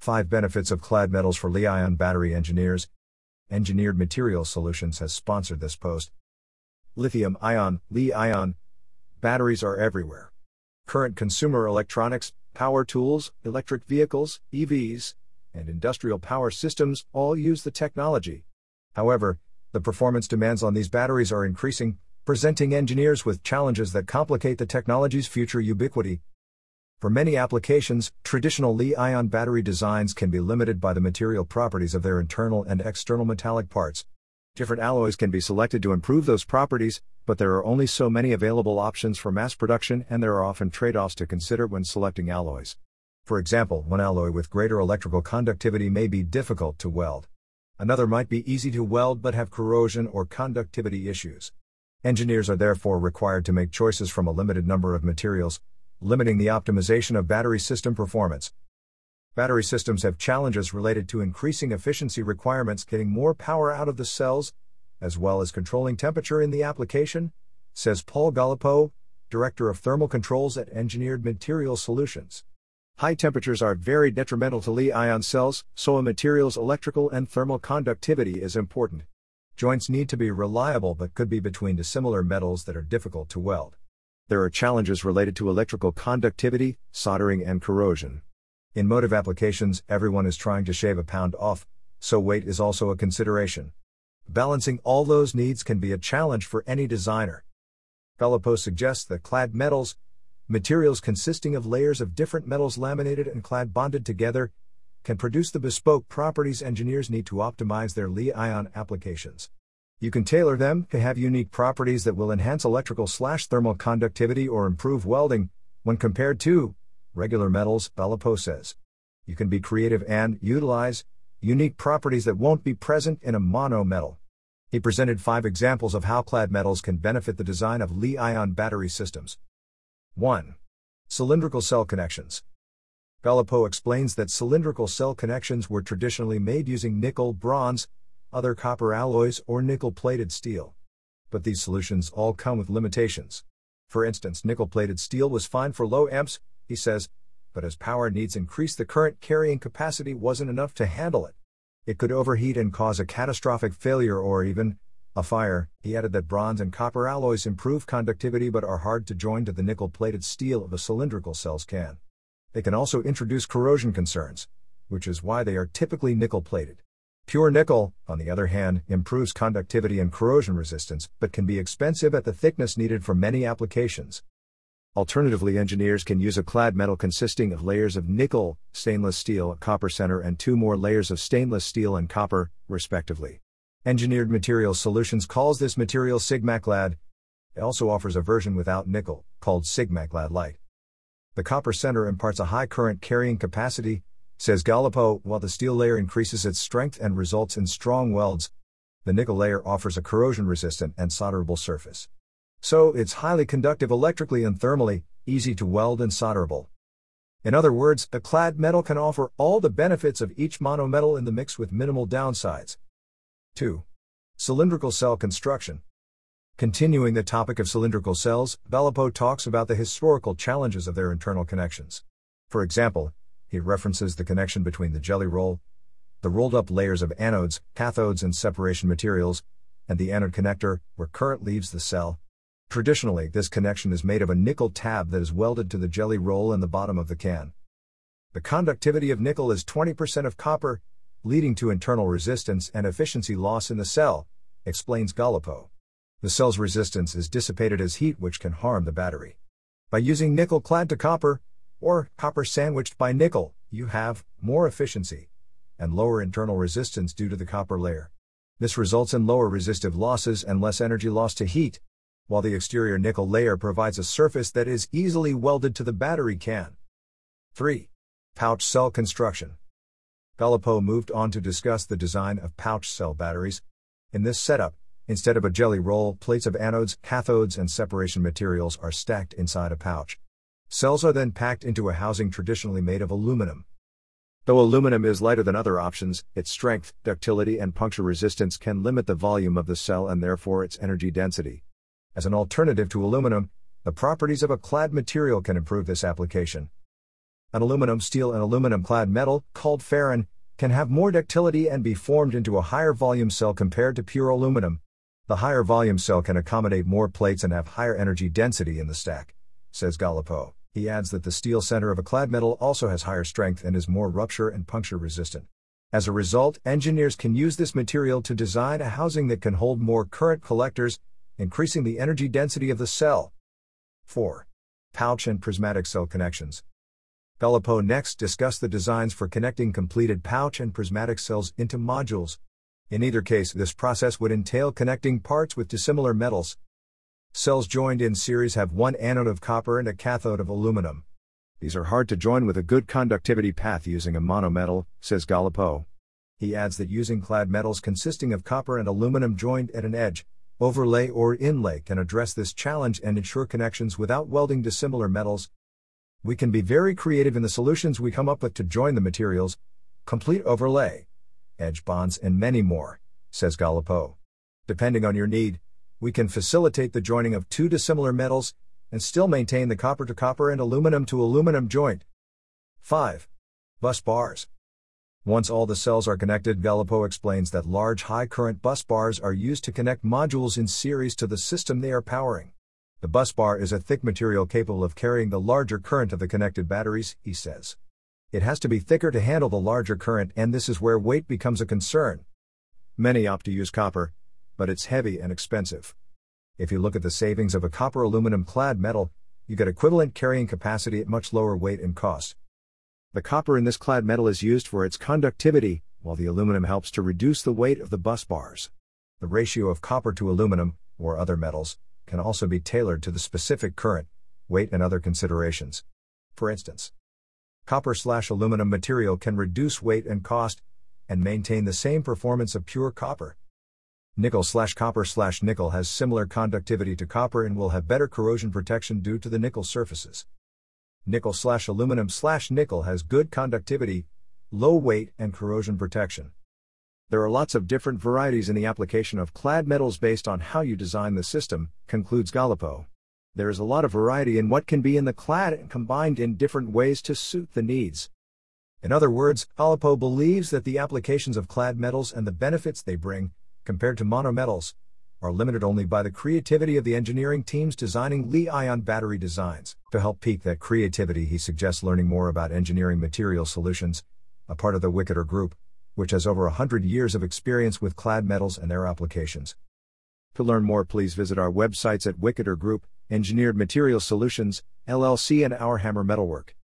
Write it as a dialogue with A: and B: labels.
A: 5 benefits of clad metals for Li-ion battery engineers. Engineered Materials Solutions has sponsored this post. Lithium-ion, Li-ion batteries are everywhere. Current consumer electronics, power tools, electric vehicles, EVs, and industrial power systems all use the technology. However, the performance demands on these batteries are increasing, presenting engineers with challenges that complicate the technology's future ubiquity. For many applications, traditional Li-ion battery designs can be limited by the material properties of their internal and external metallic parts. Different alloys can be selected to improve those properties, but there are only so many available options for mass production, and there are often trade-offs to consider when selecting alloys. For example, one alloy with greater electrical conductivity may be difficult to weld. Another might be easy to weld but have corrosion or conductivity issues. Engineers are therefore required to make choices from a limited number of materials, limiting the optimization of battery system performance. Battery systems have challenges related to increasing efficiency requirements, getting more power out of the cells, as well as controlling temperature in the application, says Paul Galipeau, Director of Thermal Controls at Engineered Materials Solutions. High temperatures are very detrimental to Li-ion cells, so a material's electrical and thermal conductivity is important. Joints need to be reliable but could be between dissimilar metals that are difficult to weld. There are challenges related to electrical conductivity, soldering, and corrosion. In motive applications, everyone is trying to shave a pound off, so weight is also a consideration. Balancing all those needs can be a challenge for any designer. Galipeau suggests that clad metals, materials consisting of layers of different metals laminated and clad bonded together, can produce the bespoke properties engineers need to optimize their Li-ion applications. You can tailor them to have unique properties that will enhance electrical/thermal conductivity or improve welding when compared to regular metals, Galipeau says. You can be creative and utilize unique properties that won't be present in a mono metal. He presented 5 examples of how clad metals can benefit the design of Li-ion battery systems. 1. Cylindrical cell connections. Galipeau explains that cylindrical cell connections were traditionally made using nickel, bronze, other copper alloys, or nickel-plated steel. But these solutions all come with limitations. For instance, nickel-plated steel was fine for low amps, he says, but as power needs increased, the current carrying capacity wasn't enough to handle it. It could overheat and cause a catastrophic failure or even a fire. He added that bronze and copper alloys improve conductivity but are hard to join to the nickel-plated steel of a cylindrical cells can. They can also introduce corrosion concerns, which is why they are typically nickel-plated. Pure nickel, on the other hand, improves conductivity and corrosion resistance, but can be expensive at the thickness needed for many applications. Alternatively, engineers can use a clad metal consisting of layers of nickel, stainless steel, copper center, and 2 more layers of stainless steel and copper, respectively. Engineered Materials Solutions calls this material Sigmaclad. It also offers a version without nickel, called Sigmaclad Light. The copper center imparts a high current carrying capacity, says Galipeau, while the steel layer increases its strength and results in strong welds. The nickel layer offers a corrosion-resistant and solderable surface. So, it's highly conductive electrically and thermally, easy to weld and solderable. In other words, a clad metal can offer all the benefits of each monometal in the mix with minimal downsides. 2. Cylindrical cell construction. Continuing the topic of cylindrical cells, Galipeau talks about the historical challenges of their internal connections. For example, he references the connection between the jelly roll, the rolled-up layers of anodes, cathodes, and separation materials, and the anode connector, where current leaves the cell. Traditionally, this connection is made of a nickel tab that is welded to the jelly roll in the bottom of the can. The conductivity of nickel is 20% of copper, leading to internal resistance and efficiency loss in the cell, explains Galipeau. The cell's resistance is dissipated as heat, which can harm the battery. By using nickel clad to copper, or copper sandwiched by nickel, you have more efficiency and lower internal resistance due to the copper layer. This results in lower resistive losses and less energy loss to heat, while the exterior nickel layer provides a surface that is easily welded to the battery can. 3. Pouch cell construction. Galipeau moved on to discuss the design of pouch cell batteries. In this setup, instead of a jelly roll, plates of anodes, cathodes, and separation materials are stacked inside a pouch. Cells are then packed into a housing traditionally made of aluminum. Though aluminum is lighter than other options, its strength, ductility, and puncture resistance can limit the volume of the cell and therefore its energy density. As an alternative to aluminum, the properties of a clad material can improve this application. An aluminum, steel, and aluminum clad metal, called ferrin, can have more ductility and be formed into a higher volume cell compared to pure aluminum. The higher volume cell can accommodate more plates and have higher energy density in the stack, says Galipeau. He adds that the steel center of a clad metal also has higher strength and is more rupture and puncture resistant. As a result, engineers can use this material to design a housing that can hold more current collectors, increasing the energy density of the cell. 4. Pouch and prismatic cell connections. Galipeau next discussed the designs for connecting completed pouch and prismatic cells into modules. In either case, this process would entail connecting parts with dissimilar metals. Cells joined in series have one anode of copper and a cathode of aluminum. These are hard to join with a good conductivity path using a monometal, says Galipeau. He adds that using clad metals consisting of copper and aluminum joined at an edge, overlay or inlay can address this challenge and ensure connections without welding dissimilar metals. We can be very creative in the solutions we come up with to join the materials, complete overlay, edge bonds, and many more, says Galipeau. Depending on your need, we can facilitate the joining of two dissimilar metals and still maintain the copper to copper and aluminum to aluminum joint. 5. Bus bars. Once all the cells are connected, Galipeau explains that large high-current bus bars are used to connect modules in series to the system they are powering. The bus bar is a thick material capable of carrying the larger current of the connected batteries, he says. It has to be thicker to handle the larger current, and this is where weight becomes a concern. Many opt to use copper, but it's heavy and expensive. If you look at the savings of a copper-aluminum clad metal, you get equivalent carrying capacity at much lower weight and cost. The copper in this clad metal is used for its conductivity, while the aluminum helps to reduce the weight of the bus bars. The ratio of copper to aluminum, or other metals, can also be tailored to the specific current, weight, and other considerations. For instance, copper/aluminum material can reduce weight and cost, and maintain the same performance of pure copper. Nickel/copper/nickel has similar conductivity to copper and will have better corrosion protection due to the nickel surfaces. Nickel/aluminum/nickel has good conductivity, low weight, and corrosion protection. There are lots of different varieties in the application of clad metals based on how you design the system, concludes Galipeau. There is a lot of variety in what can be in the clad and combined in different ways to suit the needs. In other words, Galipeau believes that the applications of clad metals and the benefits they bring, compared to monometals, are limited only by the creativity of the engineering teams designing Li-ion battery designs. To help pique that creativity, he suggests learning more about Engineering Material Solutions, a part of the Wicketer Group, which has over 100 years of experience with clad metals and their applications. To learn more, please visit our websites at Wicketer Group, Engineered Material Solutions, LLC, and Our Hammer Metalwork.